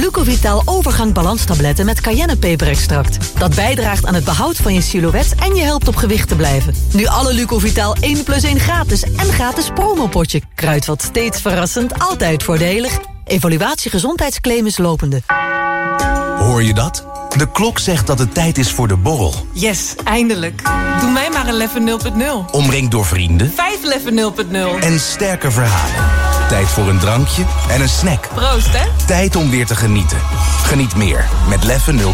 Glucovital overgang balanstabletten met cayennepeperextract. Dat bijdraagt aan het behoud van je silhouet en je helpt op gewicht te blijven. Nu alle Glucovital 1+1 gratis en gratis promopotje. Kruidvat steeds verrassend, altijd voordelig. Evaluatie gezondheidsclaim is lopende. Hoor je dat? De klok zegt dat het tijd is voor de borrel. Yes, eindelijk. Doe mij maar een Leffe 0.0. Omringd door vrienden. 5 Leffe 0.0. En sterke verhalen. Tijd voor een drankje en een snack. Proost, hè? Tijd om weer te genieten. Geniet meer met Leffe 0.0.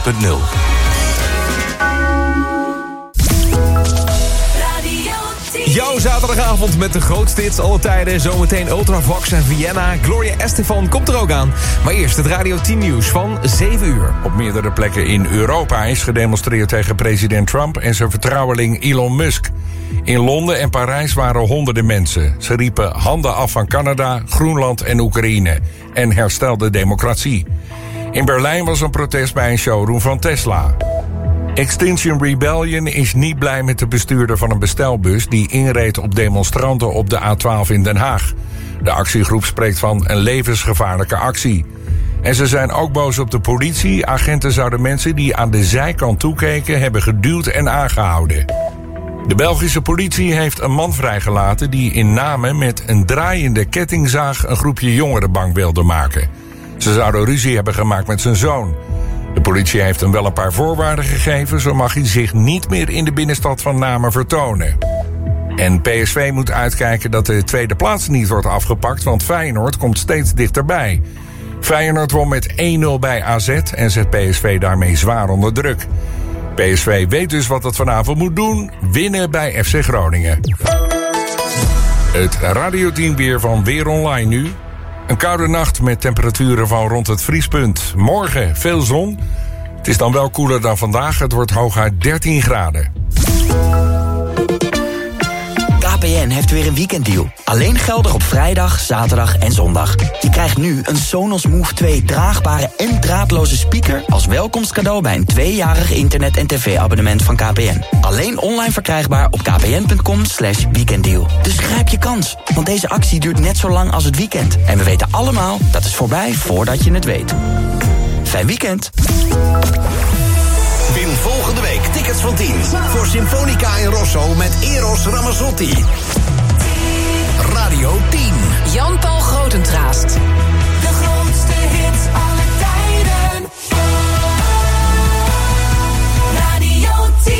Jouw zaterdagavond met de grootste hits alle tijden. Zometeen Ultravox en Vienna. Gloria Estefan komt er ook aan. Maar eerst het Radio 10 nieuws van 7 uur. Op meerdere plekken in Europa is gedemonstreerd tegen president Trump en zijn vertrouweling Elon Musk. In Londen en Parijs waren honderden mensen. Ze riepen handen af van Canada, Groenland en Oekraïne. En herstel de democratie. In Berlijn was een protest bij een showroom van Tesla. Extinction Rebellion is niet blij met de bestuurder van een bestelbus die inreed op demonstranten op de A12 in Den Haag. De actiegroep spreekt van een levensgevaarlijke actie. En ze zijn ook boos op de politie. Agenten zouden mensen die aan de zijkant toekeken hebben geduwd en aangehouden. De Belgische politie heeft een man vrijgelaten die in Namen met een draaiende kettingzaag een groepje jongeren bang wilde maken. Ze zouden ruzie hebben gemaakt met zijn zoon. De politie heeft hem wel een paar voorwaarden gegeven, zo mag hij zich niet meer in de binnenstad van Namen vertonen. En PSV moet uitkijken dat de tweede plaats niet wordt afgepakt, want Feyenoord komt steeds dichterbij. Feyenoord won met 1-0 bij AZ en zet PSV daarmee zwaar onder druk. PSV weet dus wat het vanavond moet doen, winnen bij FC Groningen. Het Radio 10 weer van Weer Online nu. Een koude nacht met temperaturen van rond het vriespunt. Morgen veel zon. Het is dan wel koeler dan vandaag. Het wordt hooguit 13 graden. KPN heeft weer een weekenddeal. Alleen geldig op vrijdag, zaterdag en zondag. Je krijgt nu een Sonos Move 2 draagbare en draadloze speaker als welkomstcadeau bij een 2-jarig internet- en tv-abonnement van KPN. Alleen online verkrijgbaar op kpn.com/weekenddeal. Dus grijp je kans, want deze actie duurt net zo lang als het weekend. En we weten allemaal, dat is voorbij voordat je het weet. Fijn weekend. Win volgende week tickets van 10 voor Symfonica in Rosso met Eros Ramazzotti. Radio 10. Jan-Paul Grotentraast. De grootste hits aller tijden. Radio 10.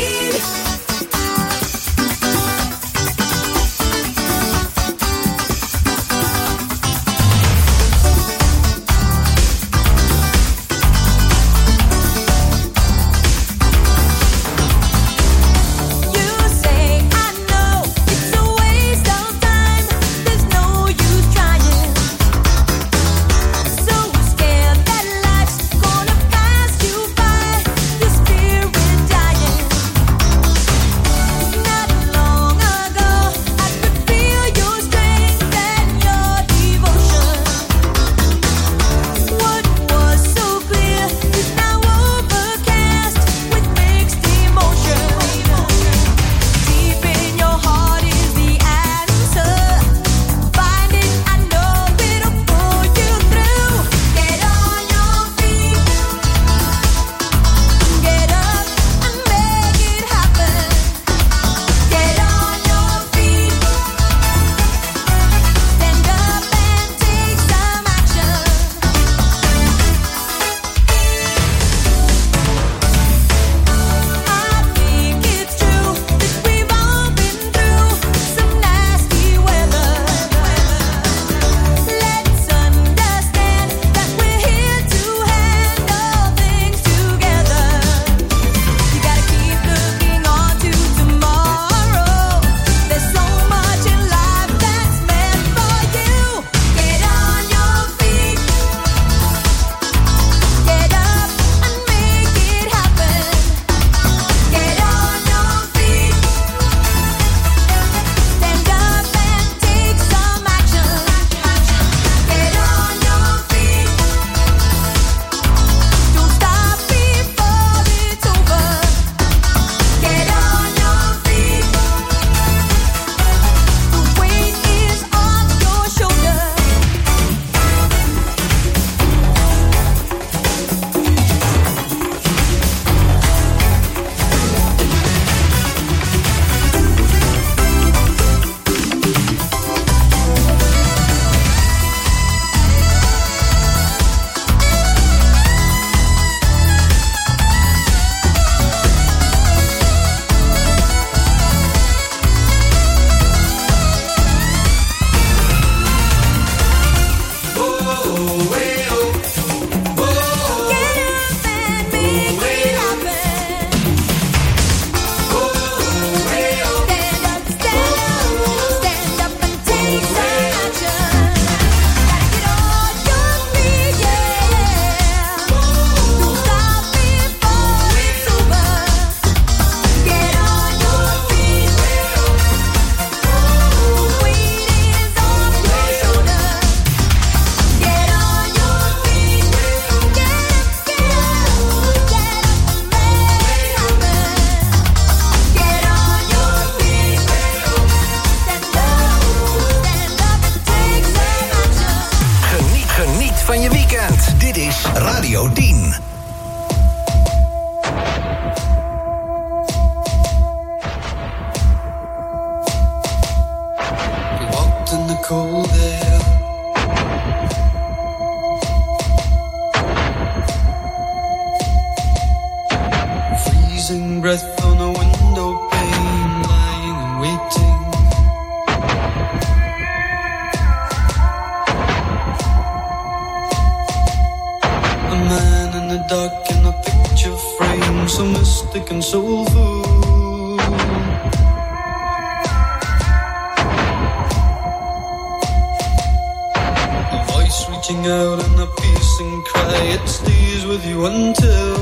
is Radio 10. We walked in the cold air. Freezing breath on a window pane, lying and waiting. A man in the dark in a picture frame, so mystic and soulful. A voice reaching out in a piercing cry, it stays with you until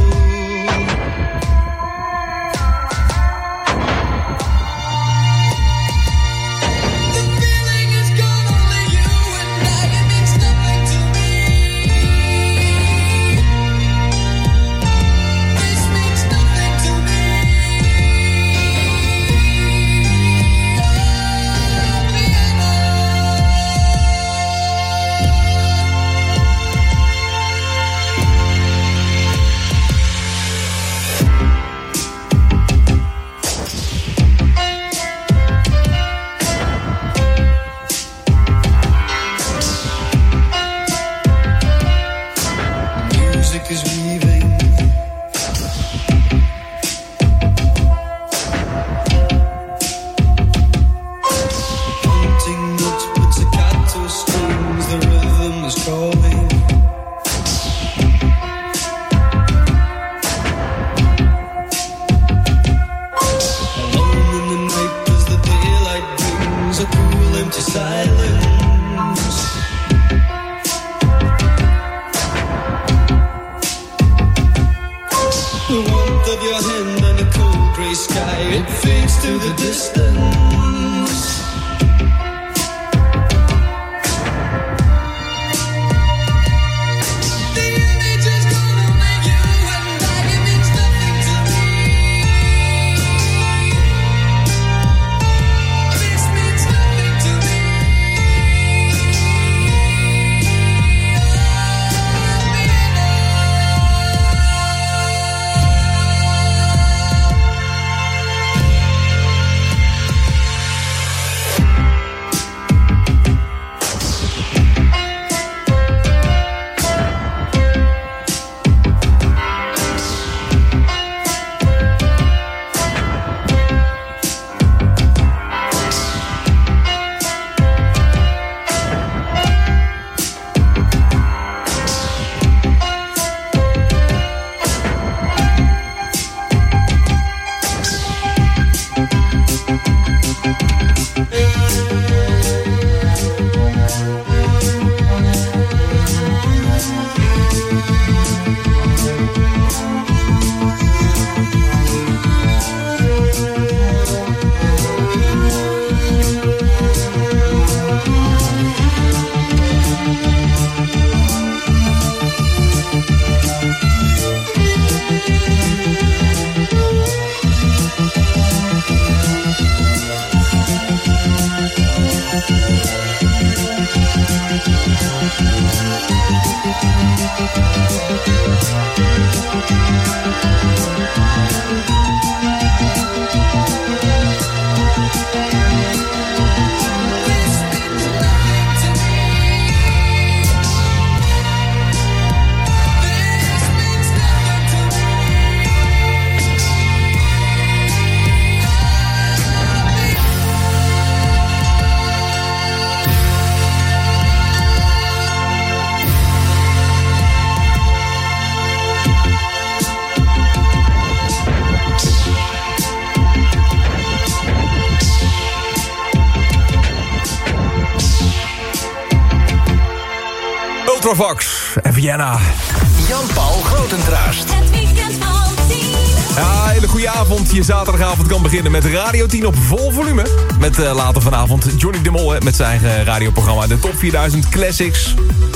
Ultravox en Vienna. Jan-Paul Grotentraast. Het weekend van 10. Ja, hele goede avond. Je zaterdagavond kan beginnen met Radio 10 op vol volume. Met later vanavond Johnny de Mol met zijn eigen radioprogramma. De Top 4000 Classics.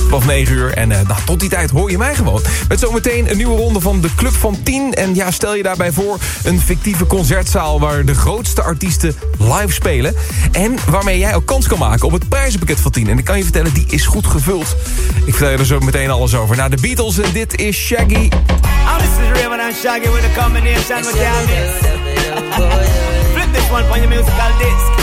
vanaf 9 uur. En tot die tijd hoor je mij gewoon. Met zometeen een nieuwe ronde van de Club van 10. En ja, stel je daarbij voor een fictieve concertzaal waar de grootste artiesten live spelen. En waarmee jij ook kans kan maken op het prijzenpakket van 10. En ik kan je vertellen, die is goed gevuld. Ik vertel je er zo meteen alles over. Na de Beatles en dit is Shaggy. This is Raven and Shaggy with a combination with Flip this one on your musical disc.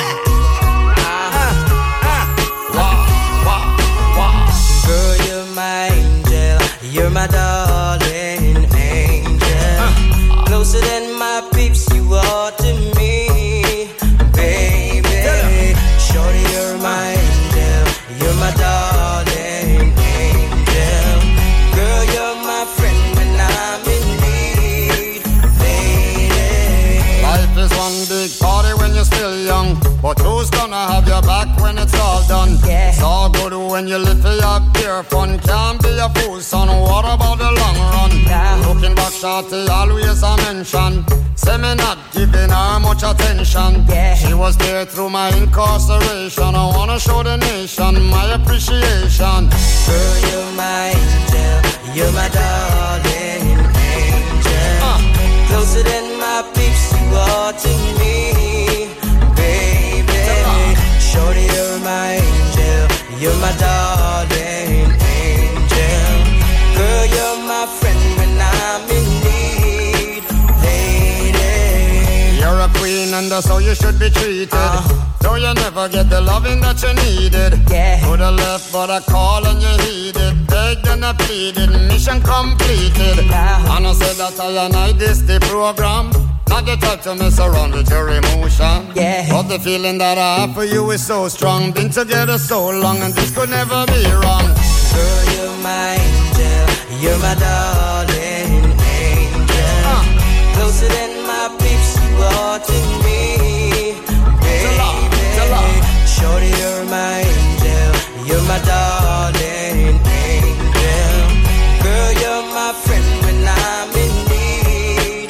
Girl, you're my angel, you're my darling angel. Closer than my peeps, you are to me, baby. Shorty, you're my angel, you're my darling angel. Girl, you're my friend when I'm in need, lady. Life is one big party when you're still young, but who's gonna have your back when it's all done? Yeah. It's all good when you live for your pure fun. Can't be a fool, son, what about the long run? Yeah. Looking back, shorty, always a mention. Say me not giving her much attention. Yeah. She was there through my incarceration. I wanna show the nation my appreciation. Girl, you're my angel, you're my darling angel. Closer than my peeps, you are to me, baby. Shorty, you're my angel, you're my darling angel. Girl, you're my friend when I'm in need, lady. You're a queen and that's how you should be treated. Though you never get the loving that you needed. Yeah. Could have left but I called and you heeded. Begged and I pleaded, mission completed. And I said that I and I this the program. Not the type to mess around with your emotion. Yeah. But the feeling that I have for you is so strong. Been together so long and this could never be wrong. Girl, you're my angel, you're my darling angel. Closer than my peeps, you are to me, baby. Shorty, you're my angel, you're my darling angel. Girl, you're my friend when I'm in need,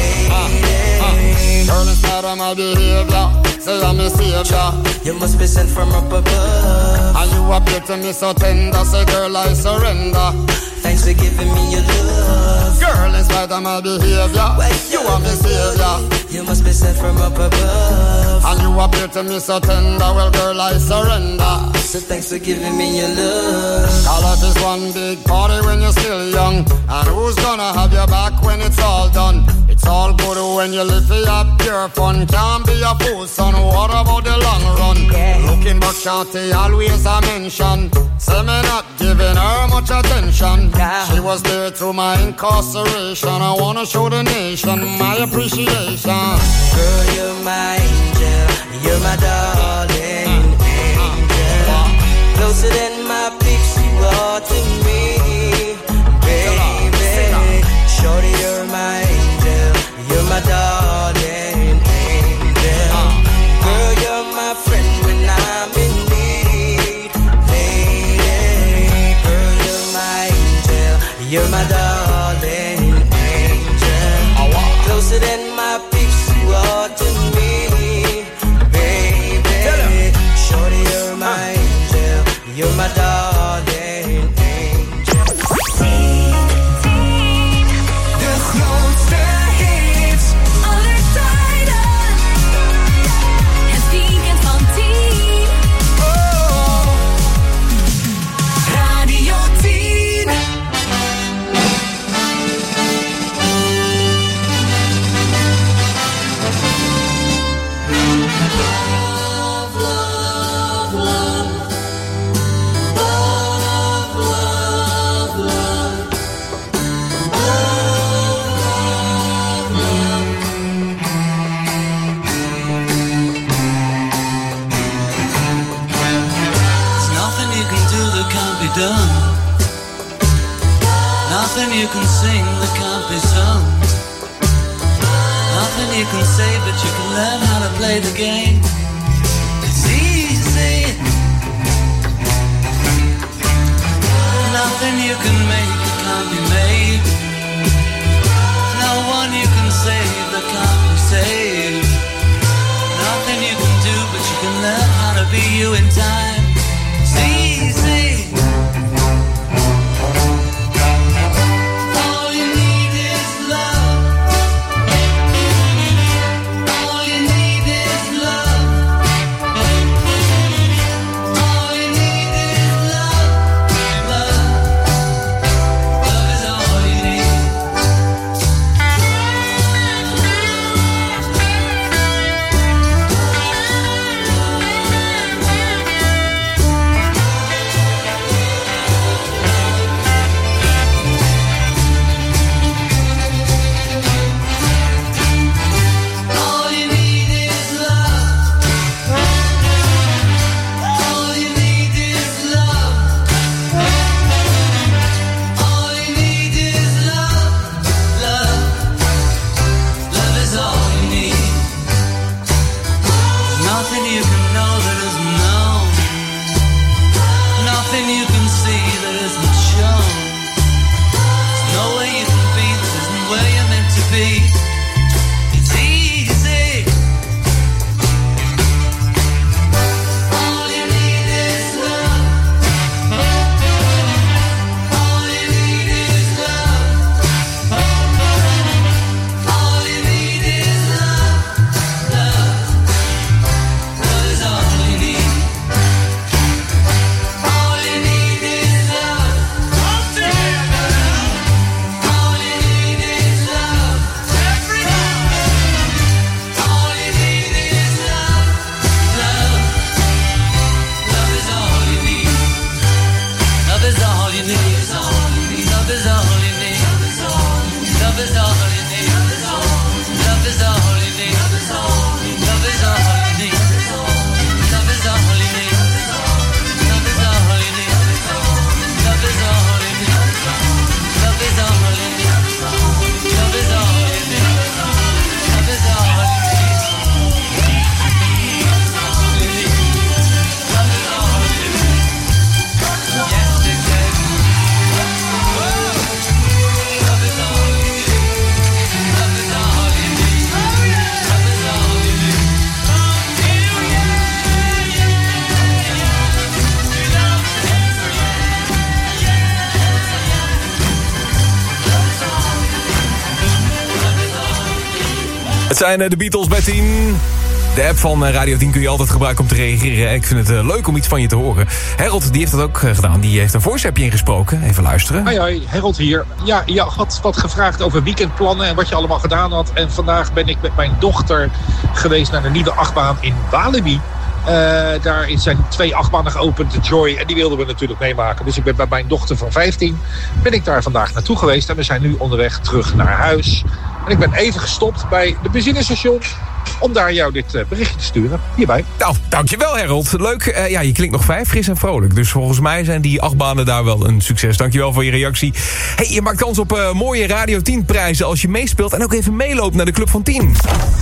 lady. Girl, it's not on my behavior. Say I'm a savior. You must be sent from up above. And you appear to me so tender. Say, girl, I surrender. Thanks for giving me your love. Girl, in spite of my behavior, you are my savior. You must be sent from up above. And you appear to me so tender. Well, girl, I surrender. So thanks for giving me your love. Call life is one big party when you're still young. And who's gonna have your back when it's all done? It's all good when you live for your pure fun. Can't be a fool, son, what about the long run? Yeah. Looking back, shorty, always a mention. Say me not giving her much attention. Yeah. She was there through my incarceration. I wanna show the nation my appreciation. Girl, you're my angel, you're my darling angel. Closer than my peeps, you are to me, baby. Shorty, you're my angel, you're my darling angel. Girl, you're my friend when I'm in need, lady. Girl, you're my angel, you're my darling angel. Closer than my peeps, you are to me, baby. Shorty, you're my angel, you're my darling angel. De grootste hits aller tijden. Het weekend van 10. Radio 10. Done. Nothing you can sing that can't be sung. Nothing you can say, but you can learn how to play the game. It's easy. Nothing you can make that can't be made. No one you can save that can't be saved. Nothing you can do, but you can learn how to be you in time. It's easy. is all you need. Love is all you need. Love is all you need. Love is all you need. Love is all you need. Love is all you need. Love is all you need. Love is all you need. Love is all you need. Het zijn de Beatles bij 10. De app van Radio 10 kun je altijd gebruiken om te reageren. Ik vind het leuk om iets van je te horen. Harold, die heeft dat ook gedaan. Die heeft een voice-appje ingesproken. Even luisteren. Hoi, Harold hier. Ja, je had wat gevraagd over weekendplannen en wat je allemaal gedaan had. En vandaag ben ik met mijn dochter geweest naar de nieuwe achtbaan in Walibi. Daar zijn 2 achtbanen geopend, de Joy, en die wilden we natuurlijk meemaken. Dus ik ben met mijn dochter van 15, ben ik daar vandaag naartoe geweest. En we zijn nu onderweg terug naar huis. En ik ben even gestopt bij de benzinestation om daar jou dit berichtje te sturen. Hierbij. Nou, dankjewel Harold. Leuk. Ja, je klinkt nog fris en vrolijk. Dus volgens mij zijn die achtbanen daar wel een succes. Dankjewel voor je reactie. Hey, je maakt kans op mooie Radio 10 prijzen als je meespeelt en ook even meeloopt naar de Club van 10.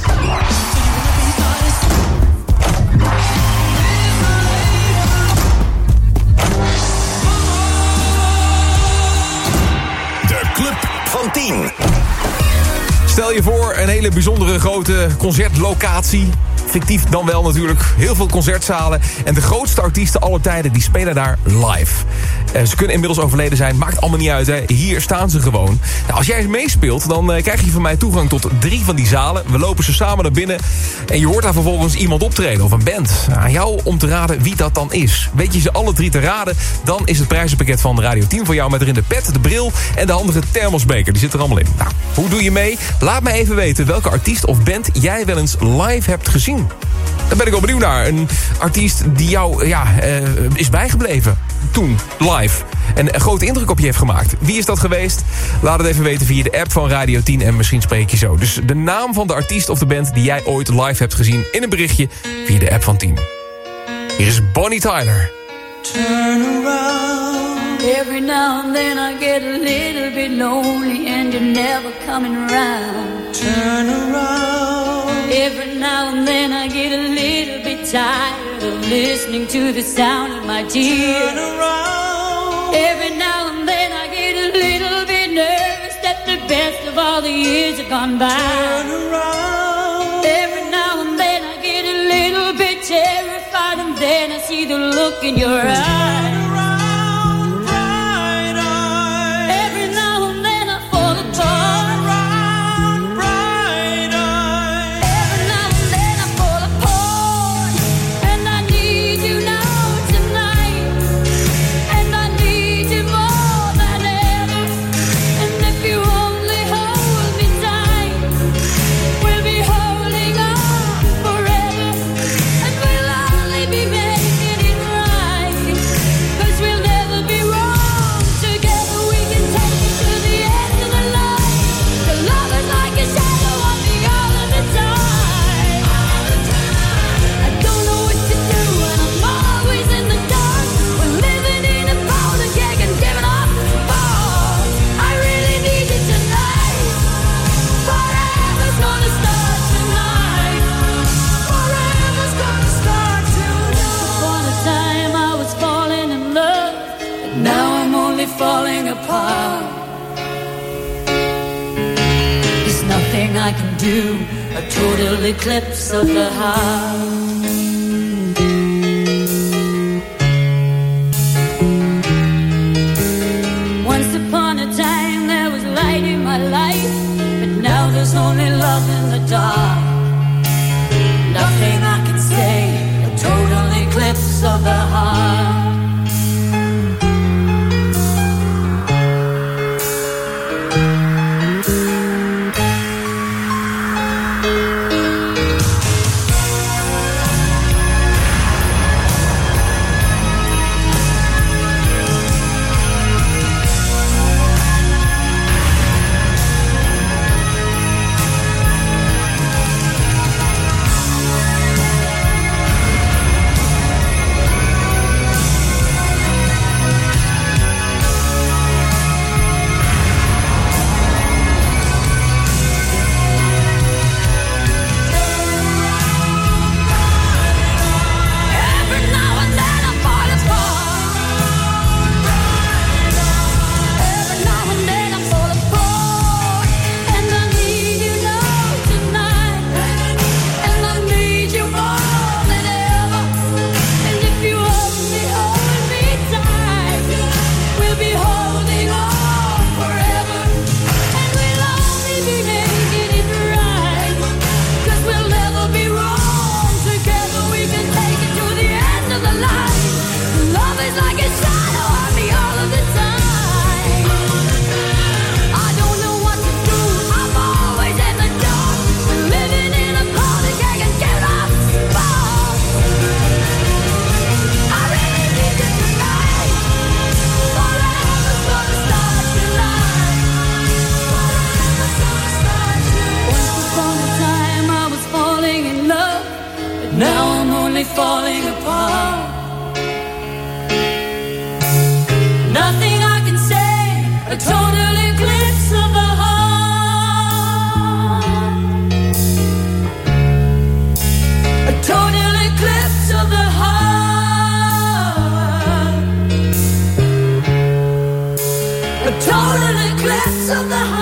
De Club van 10. Stel je voor een hele bijzondere grote concertlocatie. Fictief dan wel natuurlijk. Heel veel concertzalen. En de grootste artiesten aller tijden, die spelen daar live. Ze kunnen inmiddels overleden zijn. Maakt allemaal niet uit, hè. Hier staan ze gewoon. Nou, als jij meespeelt, dan krijg je van mij toegang tot 3 van die zalen. We lopen ze samen naar binnen. En je hoort daar vervolgens iemand optreden of een band. Aan jou om te raden wie dat dan is. Weet je ze alle 3 te raden, dan is het prijzenpakket van Radio 10 voor jou met erin de pet, de bril en de handige thermosbeker. Die zit er allemaal in. Nou, hoe doe je mee? Laat me even weten welke artiest of band jij wel eens live hebt gezien. Daar ben ik wel benieuwd naar. Een artiest die jou is bijgebleven toen, live. En een grote indruk op je heeft gemaakt. Wie is dat geweest? Laat het even weten via de app van Radio 10 en misschien spreek je zo. Dus de naam van de artiest of de band die jij ooit live hebt gezien in een berichtje via de app van 10. Hier is Bonnie Tyler. Turn around. Every now and then I get a little bit lonely and you're never coming around. Turn around. Every now and then I get a little bit tired of listening to the sound of my tears. Turn around. Every now and then I get a little bit nervous that the best of all the years have gone by. Turn around. Every now and then I get a little bit terrified and then I see the look in your eyes. Falling apart. There's nothing I can do. A total eclipse of the heart. Once upon a time there was light in my life, but now there's only love in the dark. Nothing I can say. A total eclipse of the heart. eclipse of the heart. A total eclipse of the heart. A total eclipse of the heart.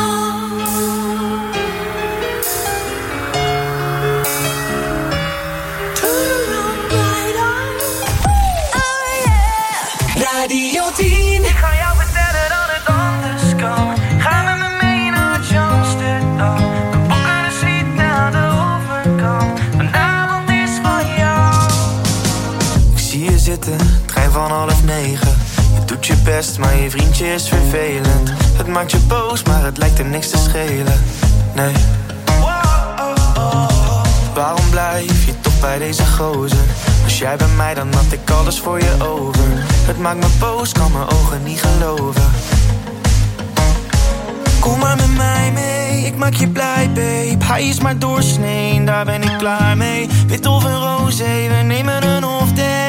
Radio 10. Ik ga jou vertellen dat het anders kan. Ga met me mee naar Amsterdam. We boeken een suite aan de overkant. Vanavond is van jou. Ik zie je zitten, trein van 8:30. Je doet je best, maar je vriendje is vervelend. Het maakt je boos, maar het lijkt er niks te schelen. Nee. Waarom blijf je toch bij deze gozer? Was jij bij mij, dan had ik alles voor je over. Het maakt me boos, kan mijn ogen niet geloven. Kom maar met mij mee, ik maak je blij, babe. Hij is maar doorsnee, daar ben ik klaar mee. Wit of een roze, we nemen een off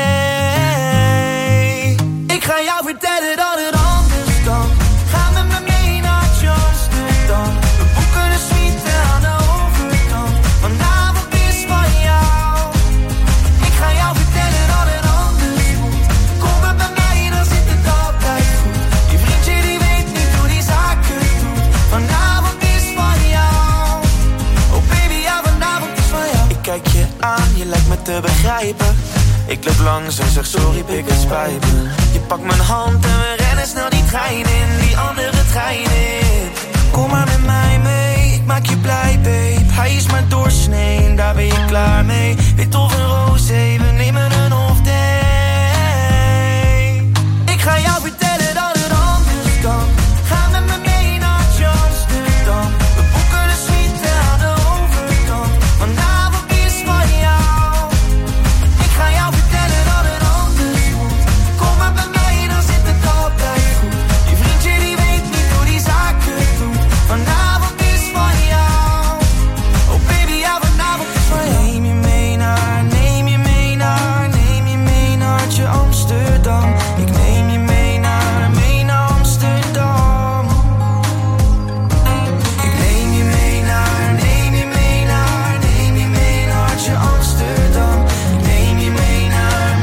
day. Ik ga jou vertellen dat het anders kan. Ga met me mee naar Amsterdam. We boeken een suite aan de overkant. Vanavond is van jou. Ik ga jou vertellen dat het anders moet. Kom maar bij mij, dan zit het altijd goed. Je vriendje die weet niet hoe die zaken doet. Vanavond is van jou. Oh baby, ja, vanavond is van jou. Ik kijk je aan, je lijkt me te begrijpen. Ik loop langs en zeg sorry, pik het spijt me. Je pakt mijn hand en we rennen snel die trein in. Die andere trein in. Kom maar met mij mee, ik maak je blij, babe. Hij is maar doorsnee, daar ben je klaar mee. Wit of een roze, we nemen een off day. Ik ga jou vertellen dat het anders kan. Ga met me mee naar Amsterdam. We boeken een suite aan de overkant. Vanavond is van jou. Ik ga jou vertellen dat het anders moet. Kom maar bij mij, dan zit het altijd goed. Je vriendje die weet niet hoe die zaken doet. Vanavond is van jou. Oh baby, ja, vanavond is van jou. Neem je mee naar Amsterdam. Ik neem je mee naar Amsterdam. Ik neem je mee naar Amsterdam. Ik neem je mee naar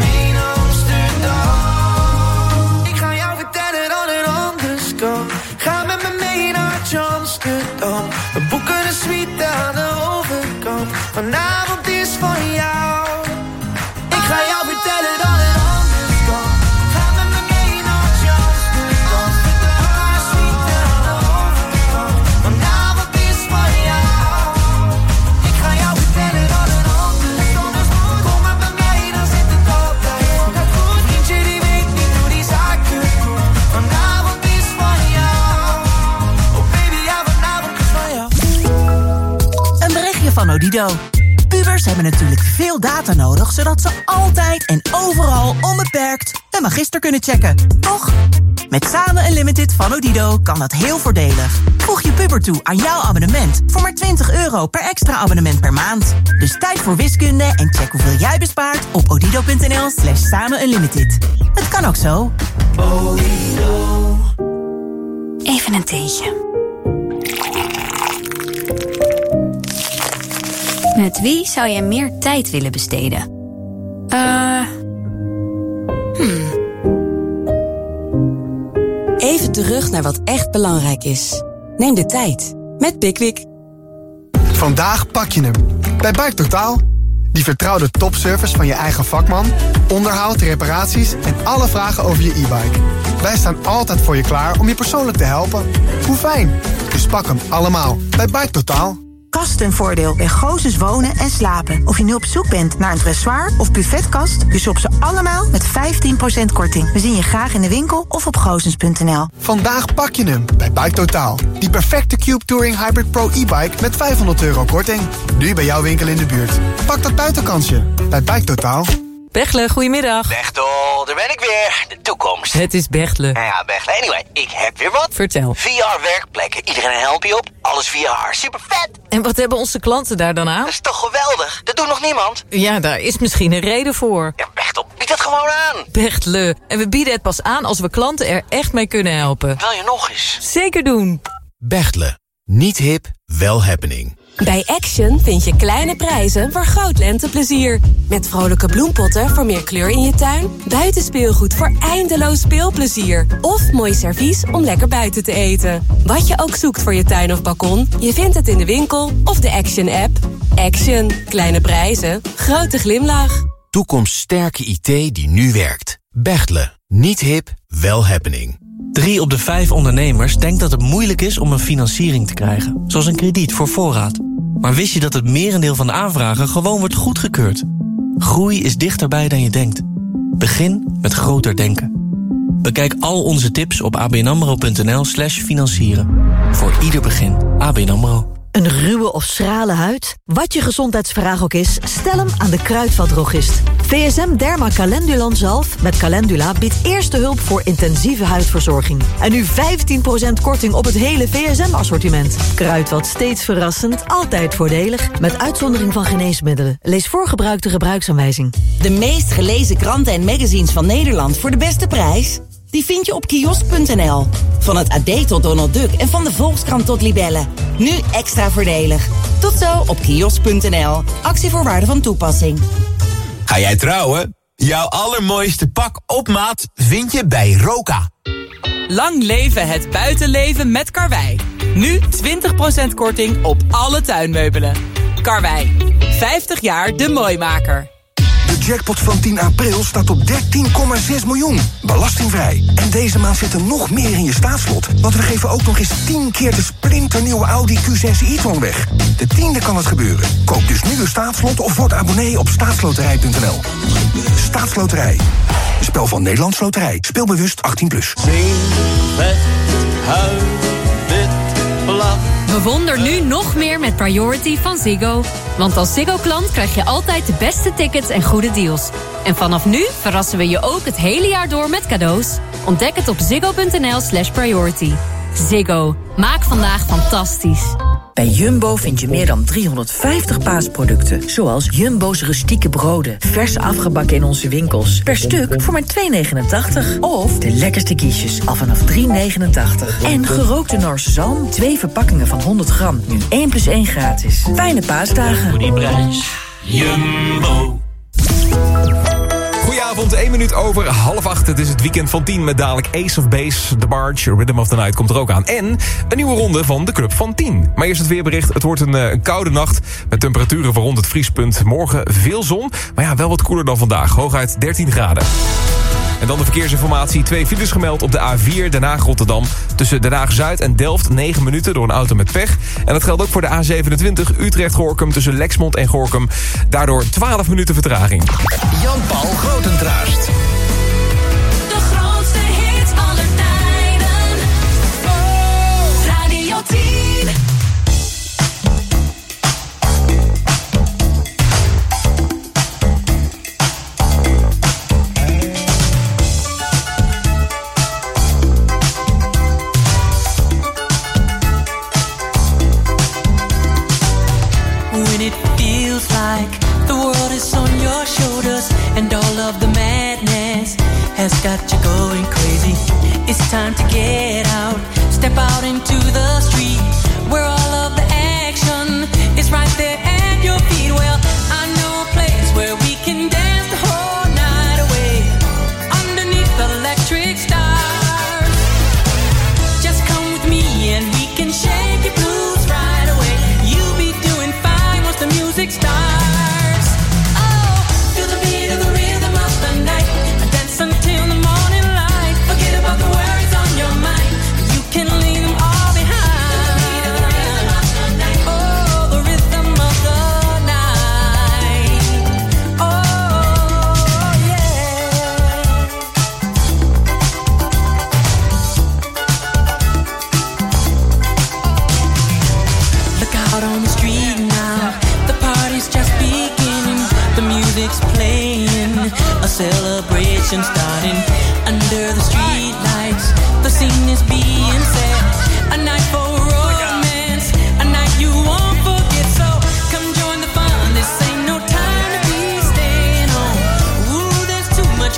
Amsterdam. Ik ga jou vertellen dat het anders kan. Ga met me mee naar Amsterdam. We boeken een suite aan de overkant. Vanavond is van jou. Ik ga jou vertellen dat het anders kan. Ga met me mee naar Amsterdam. We boeken een suite aan de overkant. Vanavond is van jou. Ik ga jou vertellen dat het anders kan. Kom maar bij mij, dan zit het altijd goed. Vriendje die weet niet hoe die zaken doet. Vanavond is van jou. Oh baby, ja, vanavond is van jou. Een berichtje van Odido. Pubers hebben natuurlijk veel data nodig, zodat ze altijd en overal onbeperkt een magister kunnen checken. Toch? Met Samen Unlimited van Odido kan dat heel voordelig. Voeg je puber toe aan jouw abonnement voor maar €20 per extra abonnement per maand. Dus tijd voor wiskunde en check hoeveel jij bespaart op odido.nl/samenunlimited. Het kan ook zo. Odido. Even een theetje. Met wie zou je meer tijd willen besteden? Even terug naar wat echt belangrijk is. Neem de tijd met Pickwick. Vandaag pak je hem. Bij Bike Totaal. Die vertrouwde topservice van je eigen vakman, onderhoud, reparaties en alle vragen over je e-bike. Wij staan altijd voor je klaar om je persoonlijk te helpen. Hoe fijn. Dus pak hem allemaal bij Bike Totaal. Kastenvoordeel bij Gozes Wonen en Slapen. Of je nu op zoek bent naar een dressoir of buffetkast, je shopt ze allemaal met 15% korting. We zien je graag in de winkel of op gozens.nl. Vandaag pak je hem bij Bike Totaal. Die perfecte Cube Touring Hybrid Pro e-bike met €500 korting. Nu bij jouw winkel in de buurt. Pak dat buitenkansje bij Bike Totaal. Bechtle, goedemiddag. Bechtel, daar ben ik weer. De toekomst. Het is Bechtle. Ja, Bechtle. Anyway, ik heb weer wat. Vertel. VR-werkplekken. Iedereen helpt je op. Alles VR. Super vet. En wat hebben onze klanten daar dan aan? Dat is toch geweldig? Dat doet nog niemand? Ja, daar is misschien een reden voor. Ja, Bechtel, niet het gewoon aan. Bechtle. En we bieden het pas aan als we klanten er echt mee kunnen helpen. Wil je nog eens? Zeker doen. Bechtle. Niet hip, wel happening. Bij Action vind je kleine prijzen voor groot lenteplezier. Met vrolijke bloempotten voor meer kleur in je tuin. Buitenspeelgoed voor eindeloos speelplezier. Of mooi servies om lekker buiten te eten. Wat je ook zoekt voor je tuin of balkon, je vindt het in de winkel of de Action-app. Action. Kleine prijzen. Grote glimlach. Toekomststerke IT die nu werkt. Bechtle. Niet hip, wel happening. 3 op de 5 ondernemers denkt dat het moeilijk is om een financiering te krijgen. Zoals een krediet voor voorraad. Maar wist je dat het merendeel van de aanvragen gewoon wordt goedgekeurd? Groei is dichterbij dan je denkt. Begin met groter denken. Bekijk al onze tips op abnamro.nl/financieren. Voor ieder begin. ABN AMRO. Een ruwe of schrale huid? Wat je gezondheidsvraag ook is, stel hem aan de kruidvatdrogist. VSM Derma Calendulan zalf met Calendula biedt eerste hulp voor intensieve huidverzorging. En nu 15% korting op het hele VSM-assortiment. Kruidvat steeds verrassend, altijd voordelig. Met uitzondering van geneesmiddelen. Lees voorgebruikte gebruiksaanwijzing. De meest gelezen kranten en magazines van Nederland voor de beste prijs? Die vind je op kiosk.nl. Van het AD tot Donald Duck en van de Volkskrant tot Libelle. Nu extra voordelig. Tot zo op kiosk.nl. Actievoorwaarden van toepassing. Ga jij trouwen? Jouw allermooiste pak op maat vind je bij Roka. Lang leven het buitenleven met Karwei. Nu 20% korting op alle tuinmeubelen. Karwei, 50 jaar de mooimaker. De jackpot van 10 april staat op 13,6 miljoen. Belastingvrij. En deze maand zit er nog meer in je staatslot. Want we geven ook nog eens 10 keer de splinternieuwe Audi Q6 e-tron weg. De 10e kan het gebeuren. Koop dus nu een staatslot of word abonnee op staatsloterij.nl. Staatsloterij. Een spel van Nederlands Loterij. Speelbewust 18+. Bewonder nu nog meer met Priority van Ziggo. Want als Ziggo-klant krijg je altijd de beste tickets en goede deals. En vanaf nu verrassen we je ook het hele jaar door met cadeaus. Ontdek het op ziggo.nl/priority. Ziggo. Maak vandaag fantastisch. Bij Jumbo vind je meer dan 350 paasproducten. Zoals Jumbo's rustieke broden. Vers afgebakken in onze winkels. Per stuk voor maar €2,89. Of de lekkerste quiches al vanaf €3,89. En gerookte Noorse zalm. 2 verpakkingen van 100 gram. Nu 1+1 gratis. Fijne paasdagen. Voor die prijs. Jumbo. Goedenavond, 1 minuut over 7:30. Het is het weekend van 10 met dadelijk Ace of Base, The Barge, Rhythm of the Night komt er ook aan. En een nieuwe ronde van de Club van 10. Maar eerst het weerbericht. Het wordt een koude nacht met temperaturen van rond het vriespunt. Morgen veel zon, maar ja, wel wat koeler dan vandaag. Hooguit 13 graden. En dan de verkeersinformatie. 2 files gemeld op de A4 Den Haag-Rotterdam. Tussen Den Haag-Zuid en Delft 9 minuten door een auto met pech. En dat geldt ook voor de A27 Utrecht-Gorkum tussen Lexmond en Gorkum. Daardoor 12 minuten vertraging. Jan-Paul Grotentraast. De grootste hits aller tijden. Radio 10. It feels like the world is on your shoulders and all of the madness has got you going crazy. It's time to get out, step out into the street where all of the action is right there at your feet. Well, I know a place where we can dance the whole night away underneath the electric stars. Just come with me and we can shake your blues right away. You'll be doing fine once the music starts. Oh, feel the beat of the rhythm of the night. Dance until the morning light. Forget about the worries on your mind. You can leave them all behind. Oh, the rhythm of the night. Oh, yeah. Look out on the street now. The party's just beginning. The music's playing. A celebration starting under the street lights. The scene is being set. A night for romance. A night you won't forget. So come join the fun. This ain't no time to be staying home. Ooh, there's too much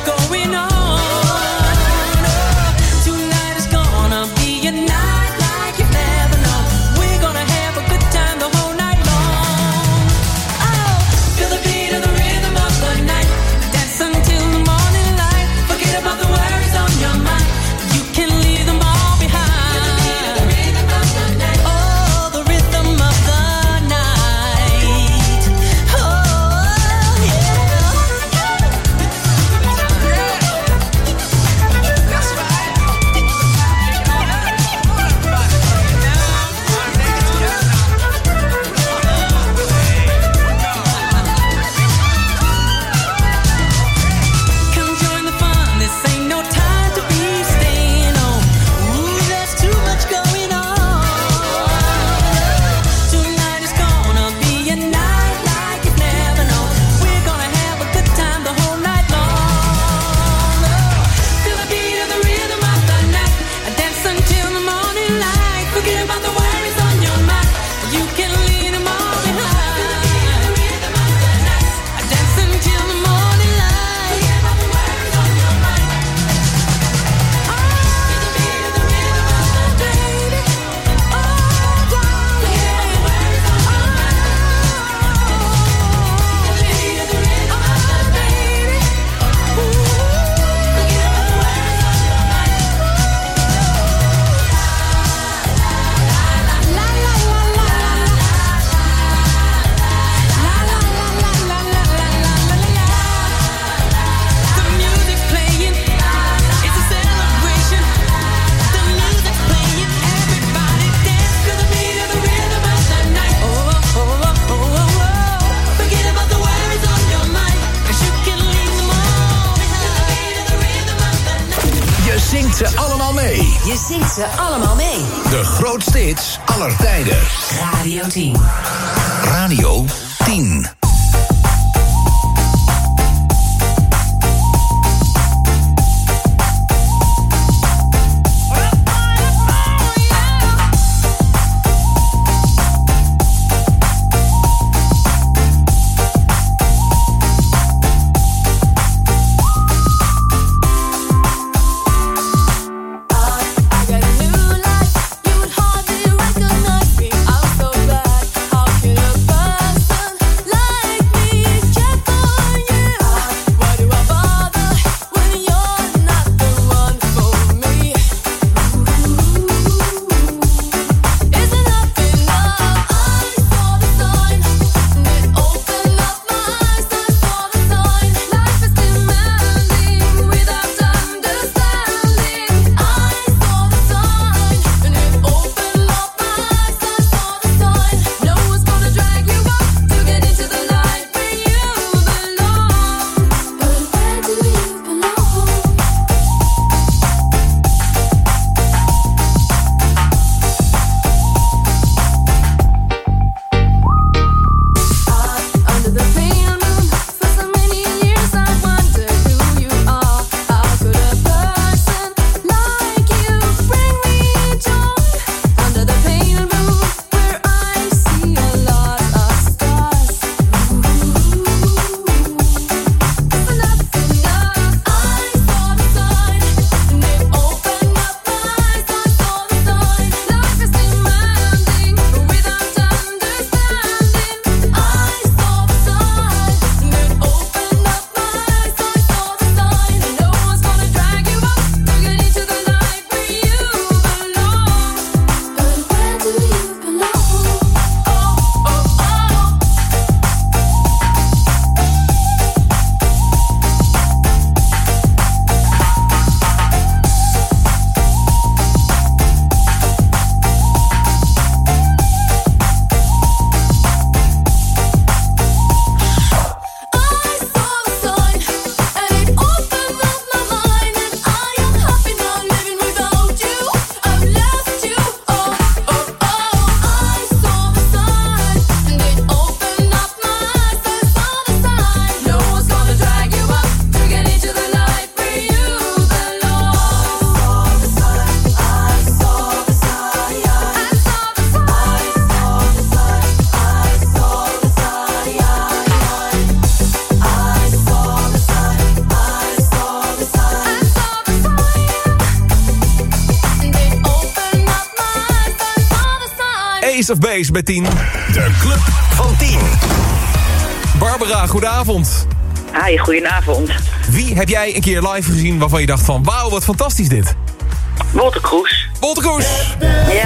zingt ze allemaal mee. De grootste hits aller tijden. Radio 10. Radio 10. Ace of Base bij 10. De Club van 10. Barbara, goedenavond. Hi, goedenavond. Wie heb jij een keer live gezien waarvan je dacht van... wauw, wat fantastisch dit? Wolter Kroes. Wolter Kroes! Ja.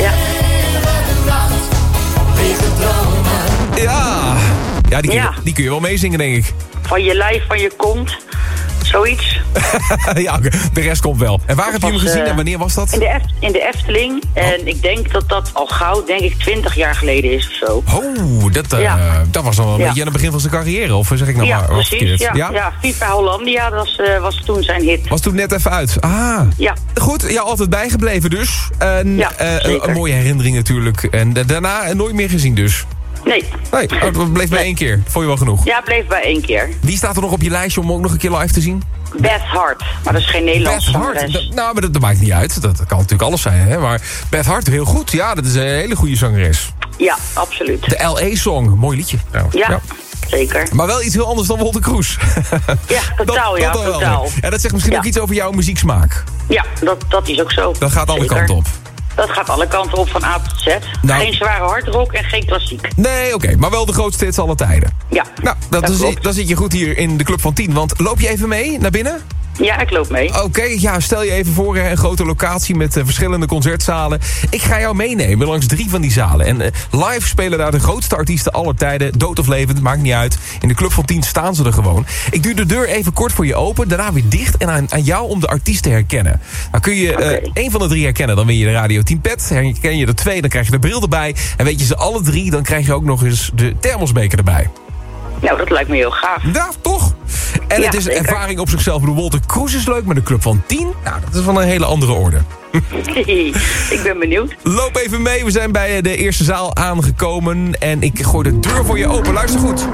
Ja, die kun je wel meezingen, denk ik. Van je lijf, van je kont. Zoiets. Ja, de rest komt wel. En waar heb je hem gezien en wanneer was dat? In de Efteling. En ik denk dat dat al gauw, 20 jaar geleden is of zo. Oh, dat was al een beetje aan het begin van zijn carrière. Of zeg ik nou maar precies, verkeerd? Ja, Viva Hollandia, dat was toen zijn hit. Was toen net even uit. Ah, ja. Goed, ja, altijd bijgebleven dus. Een mooie herinnering natuurlijk. En daarna nooit meer gezien dus. Nee. Het bleef bij 1 keer. Vond je wel genoeg? Ja, het bleef bij 1 keer. Wie staat er nog op je lijstje om ook nog een keer live te zien? Beth Hart, maar dat is geen Nederlandse zangeres. Nou, maar dat maakt niet uit. Dat kan natuurlijk alles zijn, hè. Maar Beth Hart, heel goed. Ja, dat is een hele goede zangeres. Ja, absoluut. De L.A.-song, mooi liedje. Ja, zeker. Maar wel iets heel anders dan Wolter Kroes. Ja, totaal, totaal. En dat zegt misschien ook iets over jouw muzieksmaak. Ja, dat is ook zo. Dat gaat alle kanten op. Dat gaat alle kanten op, van A tot Z. Nou, geen zware hardrock en geen klassiek. Nee, oké, maar wel de grootste hits alle tijden. Ja, nou, dan zit je goed hier in de Club van 10. Want loop je even mee naar binnen? Ja, ik loop mee. Oké, ja, stel je even voor een grote locatie met verschillende concertzalen. Ik ga jou meenemen langs 3 van die zalen. En live spelen daar de grootste artiesten aller tijden. Dood of levend, maakt niet uit. In de Club van 10 staan ze er gewoon. Ik duw de deur even kort voor je open, daarna weer dicht. En aan jou om de artiest te herkennen. Nou kun je één van de 3 herkennen, dan win je de Radio 10 pet. Herken je de 2, dan krijg je de bril erbij. En weet je ze alle 3, dan krijg je ook nog eens de thermosbeker erbij. Nou, dat lijkt me heel gaaf. Ja, toch? En het is een ervaring op zichzelf. Ik bedoel, Wolter Kroes is leuk, maar de Club van 10... Nou, dat is van een hele andere orde. Ik ben benieuwd. Loop even mee, we zijn bij de eerste zaal aangekomen. En ik gooi de deur voor je open. Luister goed.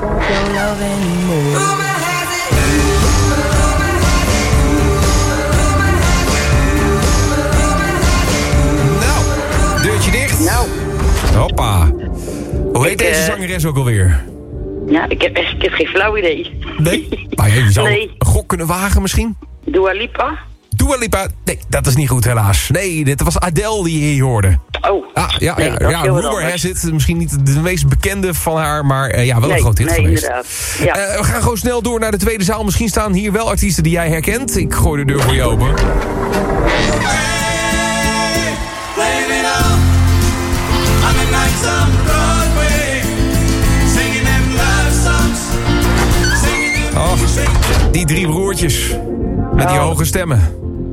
Nou, deurtje dicht. Nou. Hoppa. Hoe heet deze zangeres ook alweer? Ja, ik heb geen flauw idee. Nee? Maar je zou een gok kunnen wagen misschien? Dua Lipa? Dua Lipa? Nee, dat is niet goed helaas. Nee, dit was Adele die je hier hoorde. Oh. Ja, Rumor Has It. Misschien niet de meest bekende van haar, maar wel een groot hit geweest. Inderdaad. Ja. We gaan gewoon snel door naar de tweede zaal. Misschien staan hier wel artiesten die jij herkent. Ik gooi de deur voor je open. Oh, die 3 broertjes. Met die hoge stemmen.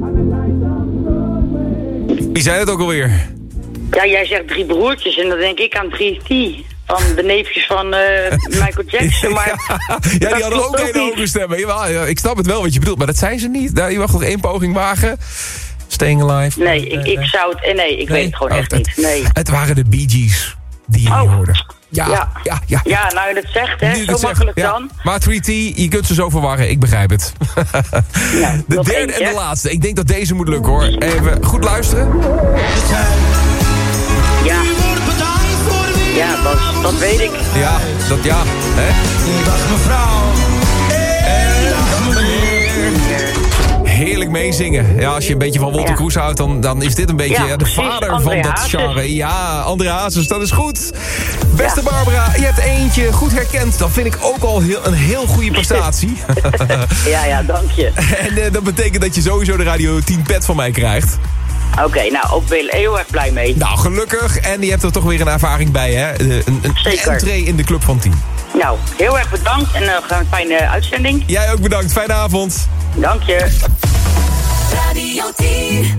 Wie zijn het ook alweer? Ja, jij zegt 3 broertjes en dan denk ik aan 3T. Van de neefjes van Michael Jackson. Maar ja, die hadden ook hele hoge stemmen. Jawel, ik snap het wel wat je bedoelt, maar dat zijn ze niet. Je mag nog 1 poging wagen. Staying Alive. Nee, ik zou het... Nee, ik weet het gewoon echt niet. Nee. Het waren de Bee Gees die je hoorde. Ja, nou je het zegt, hè. Zo makkelijk dan. Maar 3T, je kunt ze zo verwarren, ik begrijp het. Ja, de derde en de laatste. Ik denk dat deze moet lukken, hoor. Even goed luisteren. Ja. Ja, dat weet ik. Ja, hè? Dag mevrouw. Heerlijk meezingen. Ja, als je een beetje van Wolter Kroes houdt, dan is dit een beetje de vader van dat genre. Ja, André Hazes, dat is goed. Beste Barbara, je hebt eentje goed herkend. Dat vind ik ook al een heel goede prestatie. Ja, dank je. En dat betekent dat je sowieso de Radio 10 pet van mij krijgt. Oké, nou, ook heel erg blij mee. Nou, gelukkig. En je hebt er toch weer een ervaring bij, hè? Een entree in de Club van 10. Nou, heel erg bedankt en een fijne uitzending. Jij ook bedankt. Fijne avond. Dank je. Radio 10.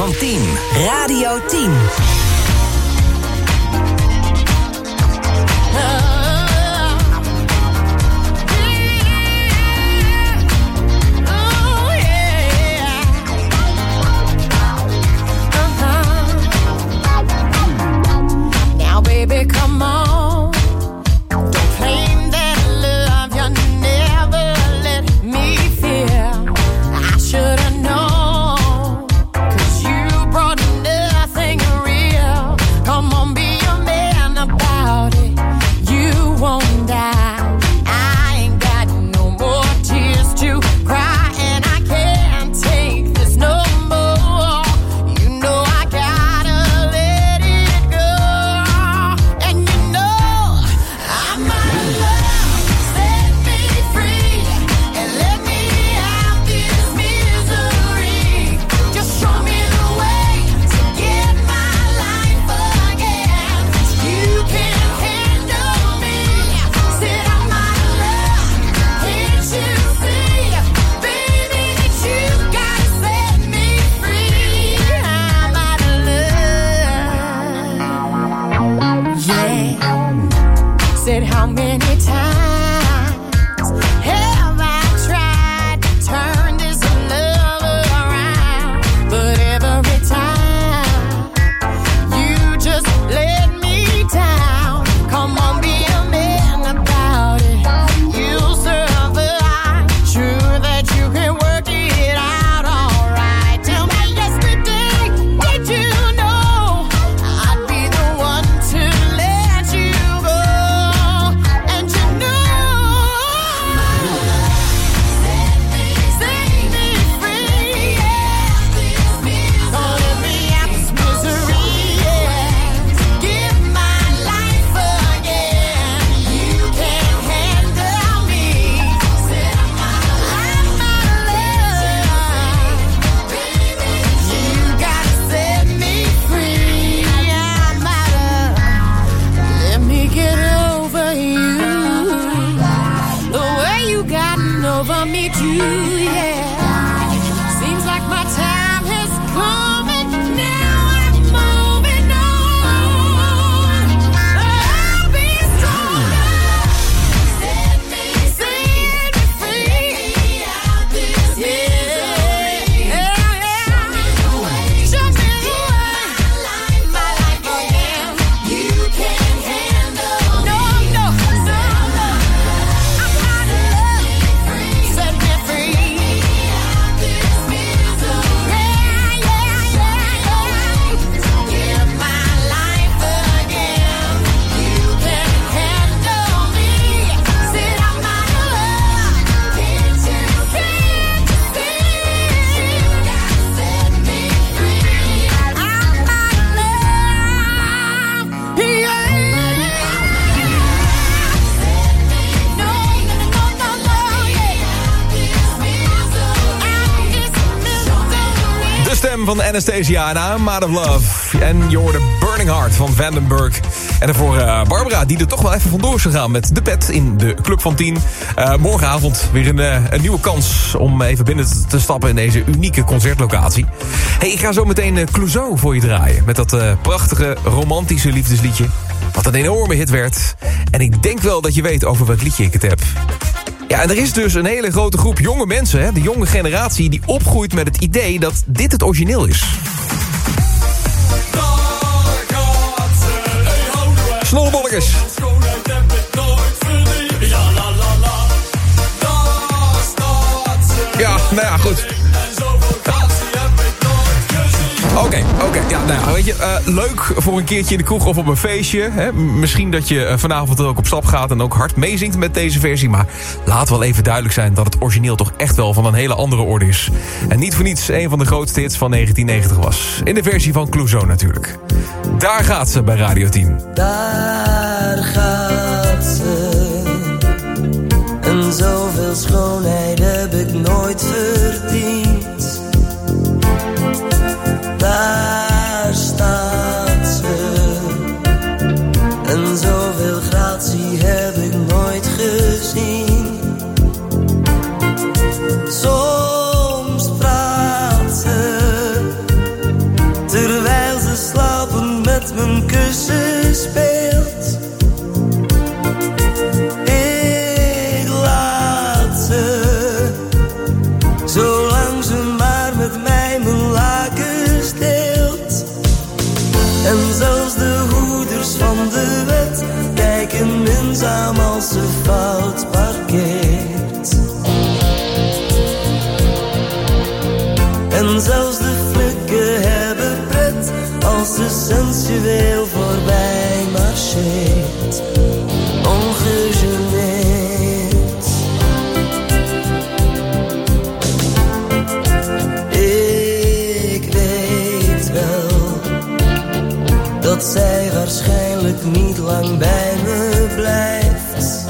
van 10. Radio 10. Now, baby, come on. Don't claim that love you never let me feel. I should've known, 'cause you brought nothing real. Come on, be a man about it. You won't die. I ain't got no more tears to cry, and I can't take this no more. You know I gotta let it go. And you know I'm out of love. Set me free and let me out this misery. Just show me the way to get my life again. You can't handle me. Said I'm out of love. Can't you see, baby, that you gotta set me free? I'm out of love. Yeah. Said how many times have I tried to turn this love around? But every time you just let me down. Come on, be a man about it. You'll survive. Sure that you can work it out alright. Tell me yesterday, did you know I'd be the one to let you go? And you know, set me free, yeah. Don't let me out this misery, yeah. Give my life again. You can't handle me. Said I'm out of love. You gotta set me free. I'm out of. Let me get over you. The way you gotten over me too, yeah. Seems like my time has come and now I'm moving on. I'll be stronger. Set me free. Out this misery. Show me the way. My life again. You can't handle me. No. I'm out of love. Set me free. Out this misery. Give my life again. You can't handle me. Said I'm out of love. Can't you see? You gotta set me free. I'm out of love. Yeah. No, De stem van Anastasia en I'm Out of Love. En je hoorde Burning Heart van Vandenberg. En daarvoor Barbara, die er toch wel even vandoor is gegaan met de pet in de Club van 10. Morgenavond weer een nieuwe kans om even binnen te stappen in deze unieke concertlocatie. Hey, ik ga zo meteen Clouseau voor je draaien. Met dat prachtige romantische liefdesliedje. Wat een enorme hit werd. En ik denk wel dat je weet over welk liedje ik het heb. Ja, en er is dus een hele grote groep jonge mensen, hè, de jonge generatie, die opgroeit met het idee dat dit het origineel is. Snollebolletjes. Ja, nou ja, goed. Oké. Ja, nou ja, weet je, leuk voor een keertje in de kroeg of op een feestje. Hè? Misschien dat je vanavond ook op stap gaat en ook hard meezingt met deze versie. Maar laat wel even duidelijk zijn dat het origineel toch echt wel van een hele andere orde is. En niet voor niets een van de grootste hits van 1990 was. In de versie van Clouseau natuurlijk. Daar gaat ze bij Radio 10. Daar gaat ze. En zoveel schoonheid heb ik nooit verdiend. Daar staat ze. En zoveel gratie heb ik nooit gezien. Soms praat ze als ze fout parkeert. En zelfs de flikken hebben pret als ze sensueel voorbij marcheert. Ongegeneerd. Ik weet wel dat zij waarschijnlijk niet lang bij me blijft.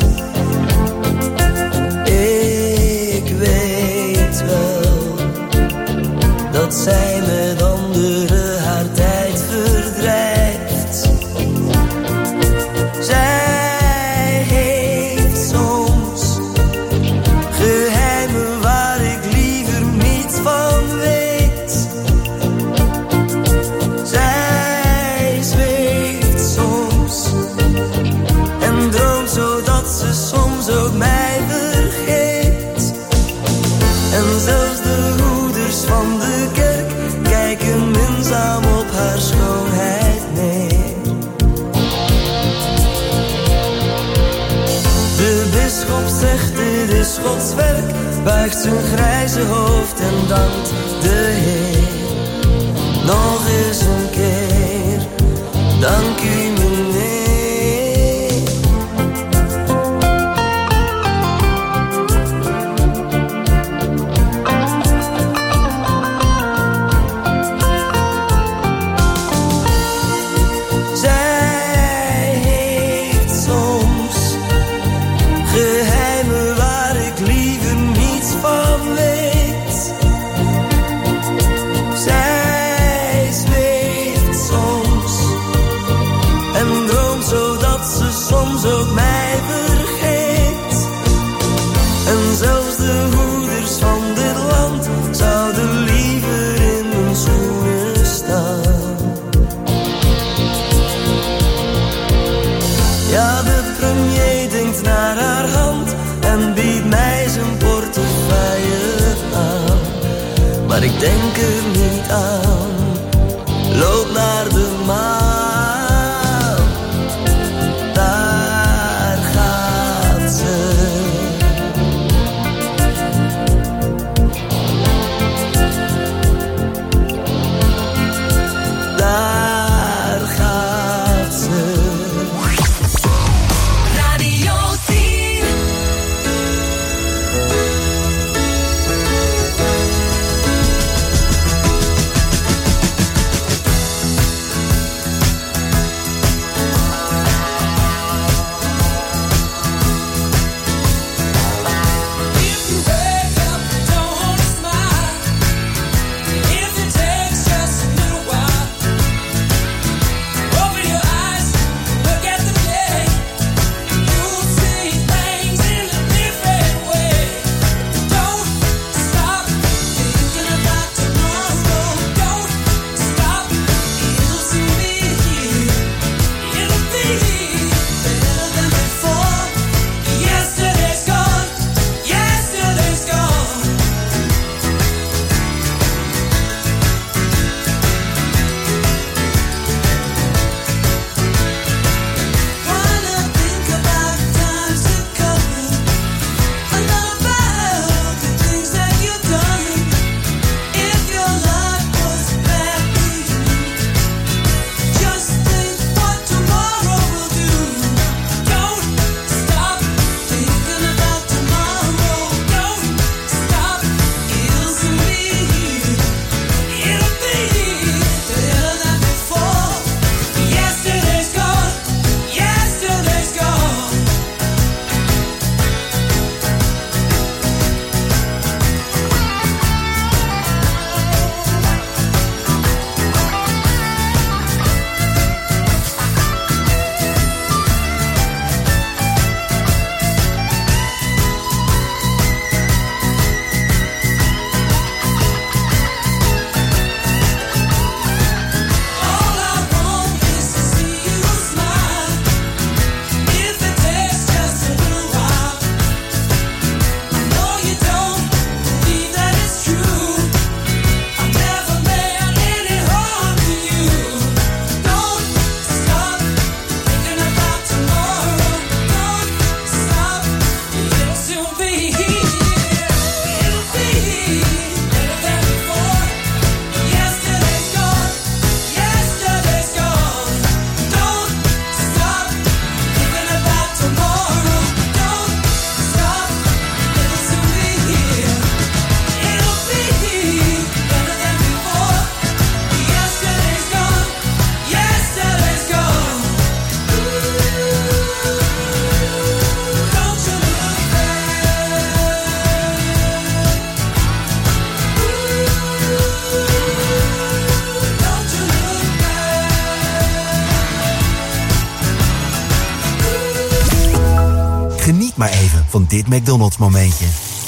Ik weet wel dat zij met anderen haar tijd verdrijft. Zij heeft soms geheimen waar ik liever niets van weet. Zij zweeft soms en droomt zodat ze soms ook mij vergeet. En zelfs de hoeders van de kerk kijken minzaam op haar schoonheid neer. De bisschop zegt dit is Gods werk, buigt zijn grijze hoofd en dankt de Heer. Nog eens een keer, dank u meneer. Zij heeft soms geheimen waar ik liever niets van weet. Zij zweeft soms en droomt zodat ze soms ook mij vergeet. En zelfs de hoeders van dit land zouden liever in mijn schoenen staan. Ja, de premier denkt naar haar hand en biedt mij zijn portefeuille aan. Maar ik denk er niet aan, loop naar de maan. Daar gaat ze. Daar gaat ze. Radio 10. maar even van dit McDonald's momentje.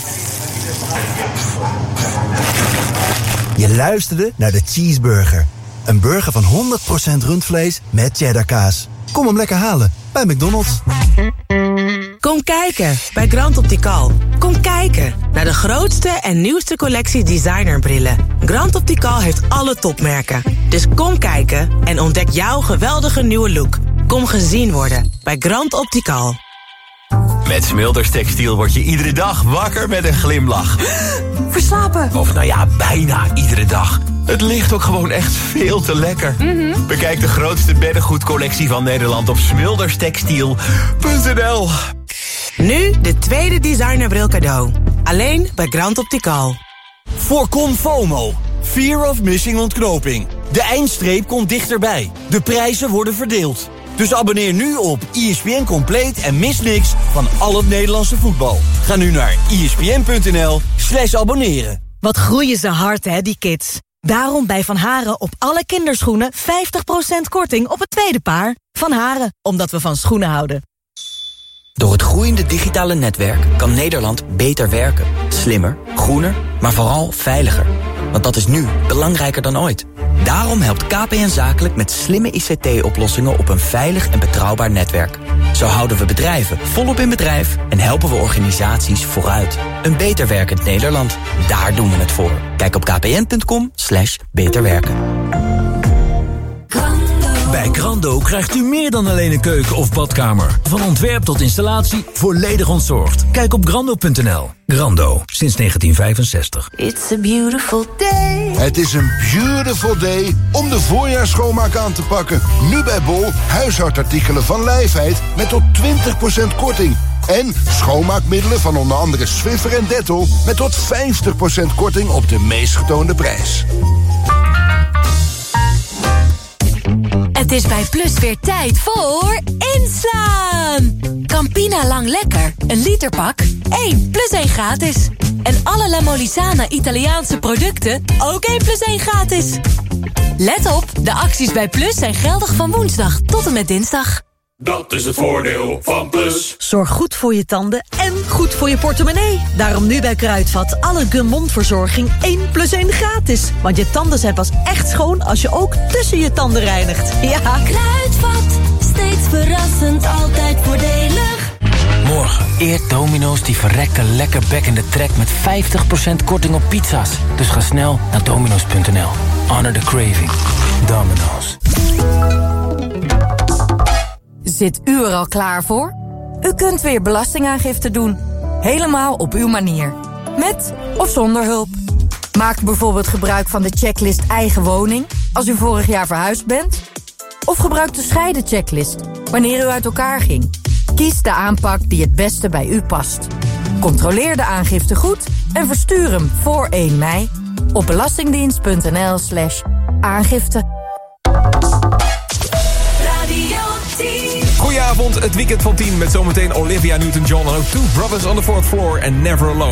Je luisterde naar de Cheeseburger. Een burger van 100% rundvlees met cheddarkaas. Kom hem lekker halen bij McDonald's. Kom kijken bij Grand Optical. Kom kijken naar de grootste en nieuwste collectie designerbrillen. Grand Optical heeft alle topmerken. Dus kom kijken en ontdek jouw geweldige nieuwe look. Kom gezien worden bij Grand Optical. Met Smilders Textiel word je iedere dag wakker met een glimlach. Verslapen. Of nou ja, bijna iedere dag. Het ligt ook gewoon echt veel te lekker. Bekijk de grootste beddengoedcollectie van Nederland op smilderstextiel.nl. Nu de tweede designerbril cadeau. Alleen bij Grand Optical. Voorkom FOMO. Fear of missing ontknoping. De eindstreep komt dichterbij. De prijzen worden verdeeld. Dus abonneer nu op ESPN Compleet en mis niks van al het Nederlandse voetbal. Ga nu naar espn.nl/abonneren. Wat groeien ze hard, hè, die kids. Daarom bij Van Haren op alle kinderschoenen 50% korting op het tweede paar. Van Haren, omdat we van schoenen houden. Door het groeiende digitale netwerk kan Nederland beter werken. Slimmer, groener, maar vooral veiliger. Want dat is nu belangrijker dan ooit. Daarom helpt KPN Zakelijk met slimme ICT-oplossingen op een veilig en betrouwbaar netwerk. Zo houden we bedrijven volop in bedrijf en helpen we organisaties vooruit. Een beter werkend Nederland, daar doen we het voor. Kijk op kpn.com/beterwerken. Bij Grando krijgt u meer dan alleen een keuken of badkamer. Van ontwerp tot installatie, volledig ontzorgd. Kijk op grando.nl. Grando, sinds 1965. It's a beautiful day. Het is een beautiful day om de voorjaarsschoonmaak aan te pakken. Nu bij Bol, huishoudartikelen van Lijfheid met tot 20% korting. En schoonmaakmiddelen van onder andere Swiffer en Dettol met tot 50% korting op de meest getoonde prijs. Het is bij Plus weer tijd voor inslaan. Campina Lang Lekker, een literpak, 1 + 1 gratis. En alle La Molisana Italiaanse producten, ook 1 + 1 gratis. Let op, de acties bij Plus zijn geldig van woensdag tot en met dinsdag. Dat is het voordeel van Plus. Zorg goed voor je tanden en goed voor je portemonnee. Daarom nu bij Kruidvat alle Gummondverzorging 1 + 1 gratis. Want je tanden zijn pas echt schoon als je ook tussen je tanden reinigt. Ja. Kruidvat, steeds verrassend, altijd voordelig. Morgen eert Domino's die verrekte lekker bekkende trek met 50% korting op pizza's. Dus ga snel naar dominos.nl. Honor the craving. Domino's. Zit u er al klaar voor? U kunt weer belastingaangifte doen. Helemaal op uw manier. Met of zonder hulp. Maak bijvoorbeeld gebruik van de checklist eigen woning als u vorig jaar verhuisd bent. Of gebruik de scheiden checklist wanneer u uit elkaar ging. Kies de aanpak die het beste bij u past. Controleer de aangifte goed en verstuur hem voor 1 mei op belastingdienst.nl/aangifte. Goedenavond, het weekend van 10 met zometeen Olivia Newton-John en ook Two Brothers on the Fourth Floor en Never Alone.